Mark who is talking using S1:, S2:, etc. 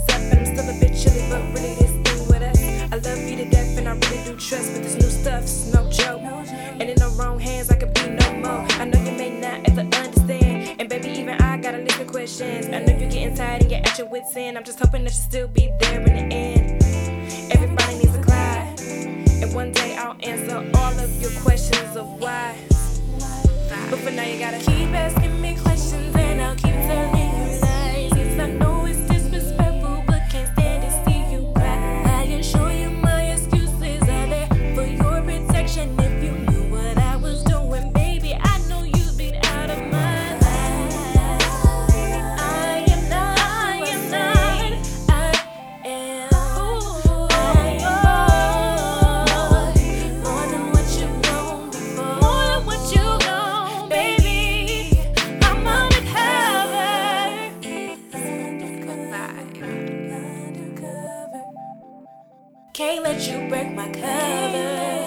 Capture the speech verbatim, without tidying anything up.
S1: up and I'm still a bit chilly, but really this thing with us. I love you to death and I really do trust, but this new stuff's no joke. And in the wrong hands, I could be no more. I know you may not ever understand, and baby, even I got a list of questions. I know you're getting tired and you're at your wits' end. I'm just hoping that you still be there in the end. Everybody needs a Clyde, and one day I'll answer all of your questions of why. But for now, you gotta keep asking me questions, and I'll keep telling you lies. Yes, I know it's disrespectful, but can't stand to see you cry. I assure you my excuses are there for your protection. If you knew what I was doing, baby, I know you'd be out of my life. I am not, I am not, I am, I am more, more than what you've known before, more than what you've known, baby. I'm undercover. Can't let you break my cover.